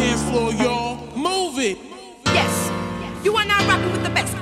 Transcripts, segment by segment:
dance floor, y'all. Move it. Yes, you are now rocking with the best.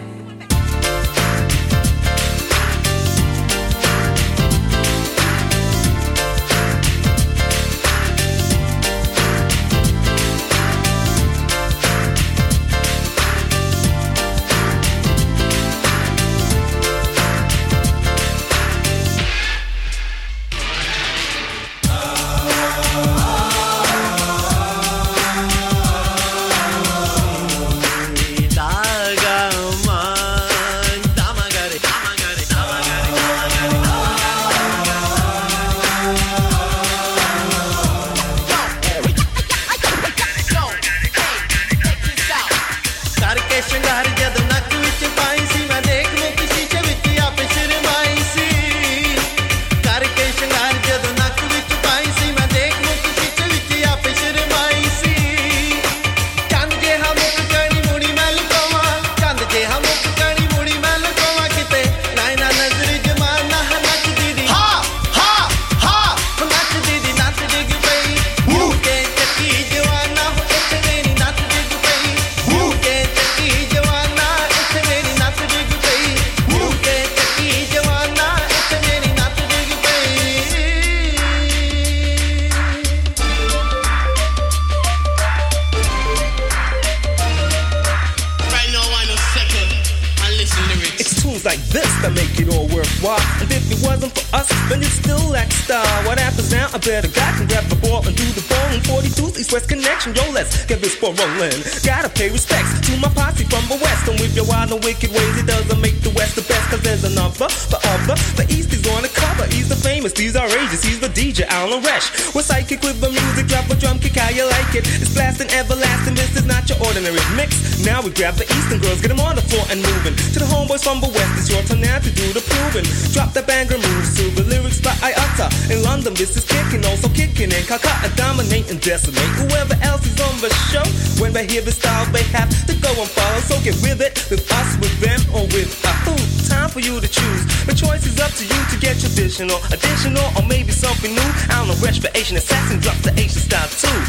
Better got to grab the ball and do the ball in 42's East West connection. Yo, let's get this ball rolling. Gotta pay respects to my posse from the West. And with your wild and wicked ways, it doesn't make the West the best. Cause there's another, the other. The East is on the cover. He's the famous, he's outrageous. He's the DJ, Alan Resch. We're psychic with the music, drop a drum kick, how you like it. It's blasting, everlasting, this is not your ordinary mix. Now we grab the Eastern girls, get them on the floor and moving. To the homeboys from the West, it's your turn now to do the proving. Drop the banger moves to the lyrics that I utter. In London, this is kicking, also kicking in Calcutta, dominate and decimate whoever else is on the show. When they hear the style, they have to go and follow. So get with it, with us, with them, or with a who. Time for you to choose. The choice is up to you to get traditional, additional, or maybe something new. I don't know, Resch for Asian Assassin drops the Asian style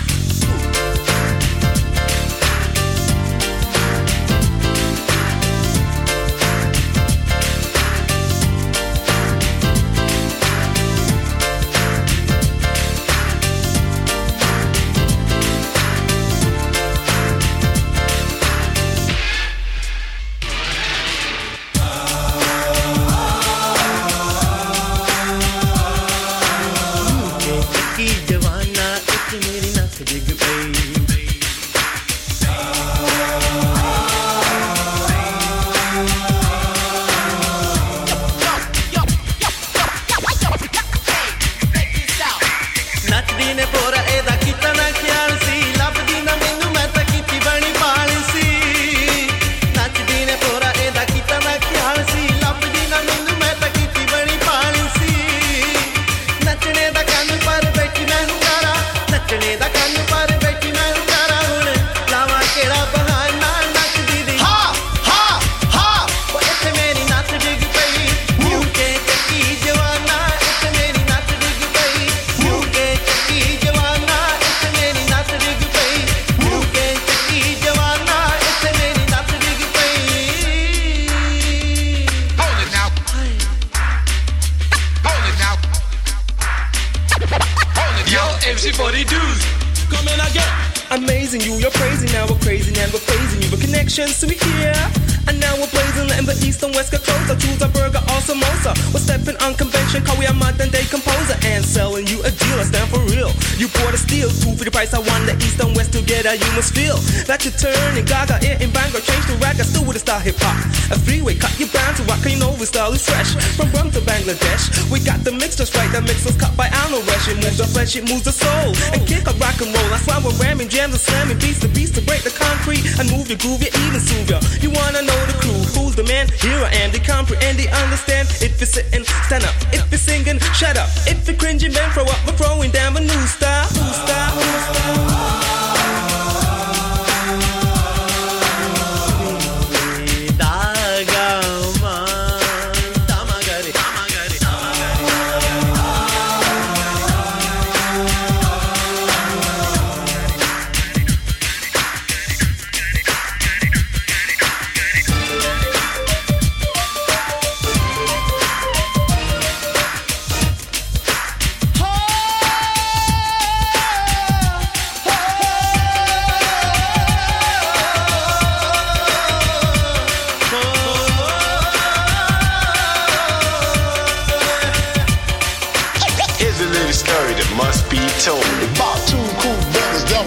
too. Amazing you, you're crazy now, we're crazy and we're phasing you. The connections to be here, and now we're blazing in the east and west get closer. Choose a burger or samosa. We're stepping on convention, cause we are modern day composer. And selling you a deal, I stand for real. You bought a steal, two for the price I won. The east and west together, you must feel that you turn and gaga in Bangor. Change the rack, I still with a style hip hop. A freeway cut, you bound to rock, you know we style is fresh. From Rum to Bangladesh, we got the mix just right. The mix was cut by Arnold Resch. It moves the flesh, it moves the soul. And kick a rock and roll, that's why we're ramming jams and slamming beats to break the concrete and move your groove, you even soothe ya. You wanna know the crew, who's the man? Here I am, they comprehend, they understand. If you're sitting, stand up. If you're singing, shut up. If you're cringing, then throw up. We're throwing down a new style. New style, new style.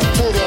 Put